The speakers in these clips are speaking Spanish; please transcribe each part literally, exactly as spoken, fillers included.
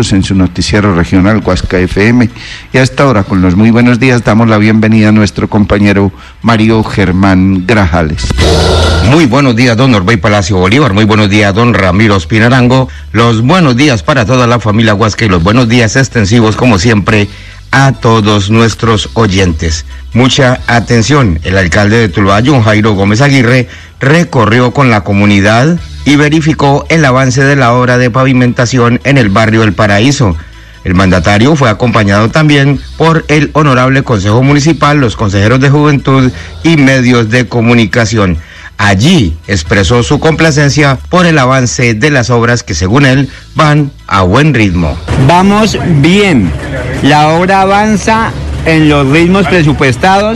en su noticiero regional Huasca F M, y a esta hora, con los muy buenos días, damos la bienvenida a nuestro compañero Mario Germán Grajales. Muy buenos días, don Norbey Palacio Bolívar. Muy buenos días, don Ramiro Espinarango. Los buenos días para toda la familia Huasca y los buenos días extensivos, como siempre, a todos nuestros oyentes. Mucha atención. El alcalde de Tuluá, John Jairo Gómez Aguirre, recorrió con la comunidad y verificó el avance de la obra de pavimentación en el barrio El Paraíso. El mandatario fue acompañado también por el Honorable Consejo Municipal, los consejeros de Juventud y medios de comunicación. Allí expresó su complacencia por el avance de las obras que, según él, van a buen ritmo. Vamos bien, la obra avanza en los ritmos presupuestados,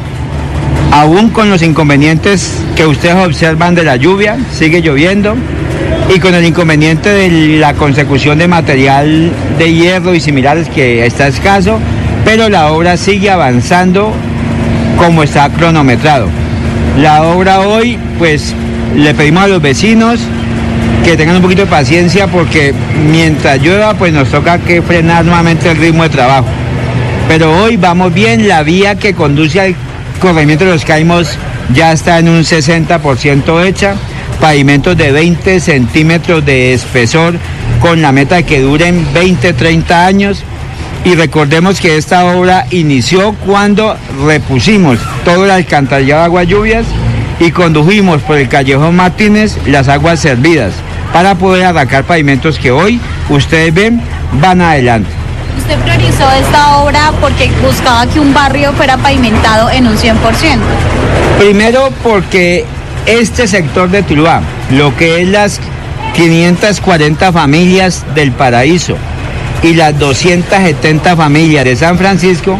aún con los inconvenientes que ustedes observan de la lluvia, sigue lloviendo, y con el inconveniente de la consecución de material de hierro y similares que está escaso, pero la obra sigue avanzando como está cronometrado. La obra hoy, pues, le pedimos a los vecinos que tengan un poquito de paciencia porque mientras llueva, pues nos toca que frenar nuevamente el ritmo de trabajo. Pero hoy vamos bien, la vía que conduce al corregimiento de los Caimos ya está en un sesenta por ciento hecha, pavimentos de veinte centímetros de espesor con la meta de que duren veinte, treinta años. Y recordemos que esta obra inició cuando repusimos todo el alcantarillado de aguas lluvias y condujimos por el callejón Martínez las aguas servidas para poder arrancar pavimentos que hoy ustedes ven van adelante. ¿Usted priorizó esta obra porque buscaba que un barrio fuera pavimentado en un cien por ciento? Primero porque este sector de Tuluá, lo que es las quinientas cuarenta familias del Paraíso y las doscientas setenta familias de San Francisco,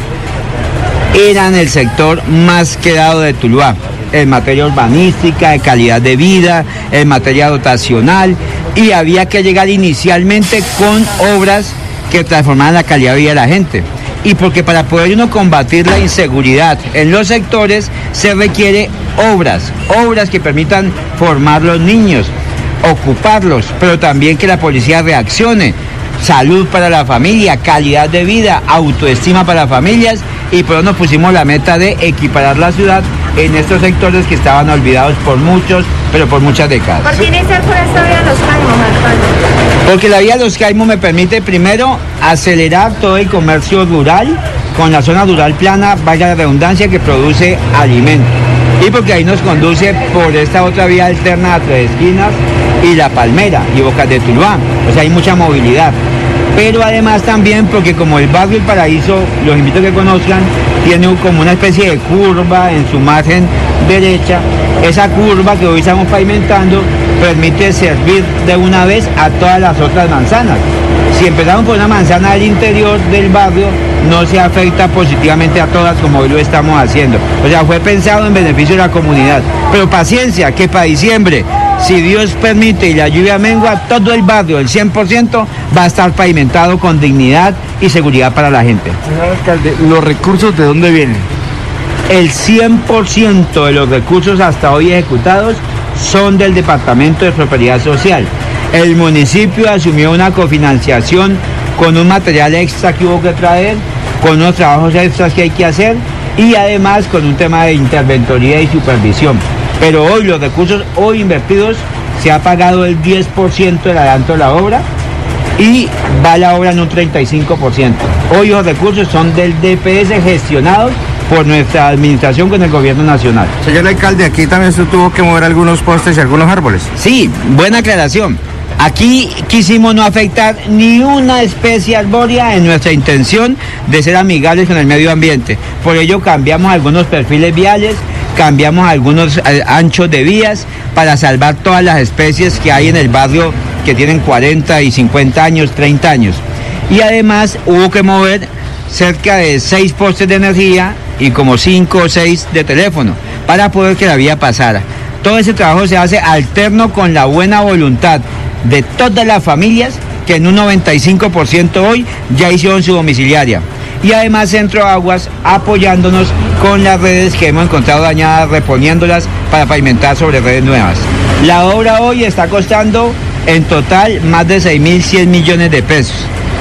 eran el sector más quedado de Tuluá, en materia urbanística, de calidad de vida, en materia dotacional, y había que llegar inicialmente con obras que transformaran la calidad de vida de la gente. Y porque para poder uno combatir la inseguridad en los sectores se requiere obras, obras que permitan formar los niños, ocuparlos, pero también que la policía reaccione. Salud para la familia, calidad de vida, autoestima para las familias, y por eso nos pusimos la meta de equiparar la ciudad en estos sectores que estaban olvidados por muchos, pero por muchas décadas. ¿Por qué iniciar por esta vía Los Caimos, alcalde? Porque la vía Los Caimos me permite primero acelerar todo el comercio rural con la zona rural plana, vaya la redundancia, que produce alimentos. Y porque ahí nos conduce por esta otra vía alterna a Tres Esquinas y La Palmera y Bocas de Tuluá, o sea, hay mucha movilidad. Pero además también porque como el barrio El Paraíso, los invito a que conozcan, tiene como una especie de curva en su margen derecha, esa curva que hoy estamos pavimentando permite servir de una vez a todas las otras manzanas. Si empezamos por una manzana del interior del barrio, no se afecta positivamente a todas como hoy lo estamos haciendo. O sea, fue pensado en beneficio de la comunidad. Pero paciencia, que para diciembre, si Dios permite y la lluvia mengua, todo el barrio, el cien por ciento, va a estar pavimentado con dignidad y seguridad para la gente. Señor alcalde, ¿los recursos de dónde vienen? El cien por ciento de los recursos hasta hoy ejecutados son del Departamento de Prosperidad Social. El municipio asumió una cofinanciación con un material extra que hubo que traer, con unos trabajos extras que hay que hacer y además con un tema de interventoría y supervisión. Pero hoy los recursos hoy invertidos, se ha pagado el diez por ciento del adelanto de la obra y va la obra en un treinta y cinco por ciento. Hoy los recursos son del D P S gestionados por nuestra administración con el gobierno nacional. Señor alcalde, aquí también se tuvo que mover algunos postes y algunos árboles. Sí, buena aclaración. Aquí quisimos no afectar ni una especie arbórea en nuestra intención de ser amigables con el medio ambiente. Por ello cambiamos algunos perfiles viales, cambiamos algunos anchos de vías para salvar todas las especies que hay en el barrio que tienen cuarenta y cincuenta años, treinta años. Y además hubo que mover cerca de seis postes de energía y como cinco o seis de teléfono para poder que la vía pasara. Todo ese trabajo se hace alterno con la buena voluntad de todas las familias que en un noventa y cinco por ciento hoy ya hicieron su domiciliaria. Y además Centro Aguas apoyándonos con las redes que hemos encontrado dañadas, reponiéndolas para pavimentar sobre redes nuevas. La obra hoy está costando en total más de seis mil cien millones de pesos.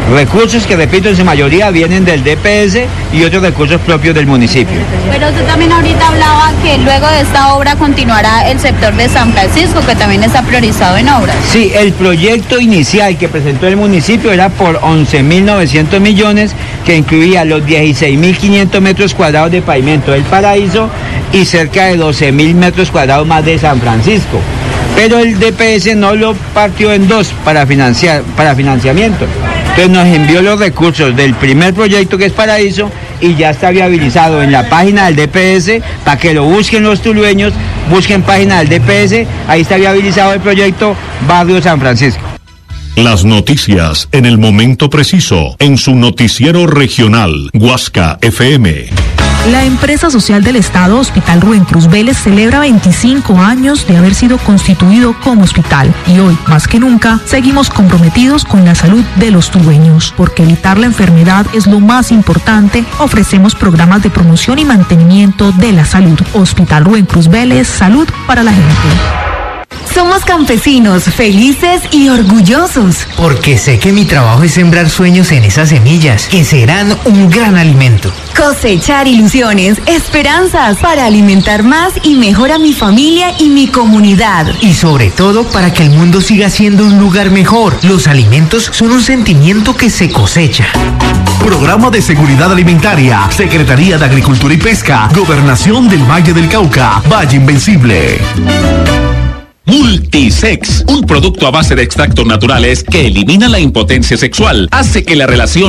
Recursos que, repito, en su mayoría vienen del D P S y otros recursos propios del municipio. Pero usted también ahorita hablaba que luego de esta obra continuará el sector de San Francisco, que también está priorizado en obras. Sí, el proyecto inicial que presentó el municipio era por once mil novecientos millones, que incluía los dieciséis mil quinientos metros cuadrados de pavimento del Paraíso y cerca de doce mil metros cuadrados más de San Francisco. Pero el D P S no lo partió en dos para financiar, para financiamiento. Entonces nos envió los recursos del primer proyecto, que es Paraíso, y ya está viabilizado en la página del D P S, para que lo busquen los tulueños, busquen página del D P S, ahí está viabilizado el proyecto Barrio San Francisco. Las noticias en el momento preciso, en su noticiero regional, Huasca F M. La empresa social del Estado, Hospital Rubén Cruz Vélez, celebra veinticinco años de haber sido constituido como hospital y hoy, más que nunca, seguimos comprometidos con la salud de los tulueños. Porque evitar la enfermedad es lo más importante, ofrecemos programas de promoción y mantenimiento de la salud. Hospital Rubén Cruz Vélez, salud para la gente. Somos campesinos, felices y orgullosos. Porque sé que mi trabajo es sembrar sueños en esas semillas, que serán un gran alimento. Cosechar ilusiones, esperanzas, para alimentar más y mejor a mi familia y mi comunidad. Y sobre todo, para que el mundo siga siendo un lugar mejor. Los alimentos son un sentimiento que se cosecha. Programa de Seguridad Alimentaria, Secretaría de Agricultura y Pesca, Gobernación del Valle del Cauca, Valle Invencible. Multisex, un producto a base de extractos naturales que elimina la impotencia sexual, hace que la relación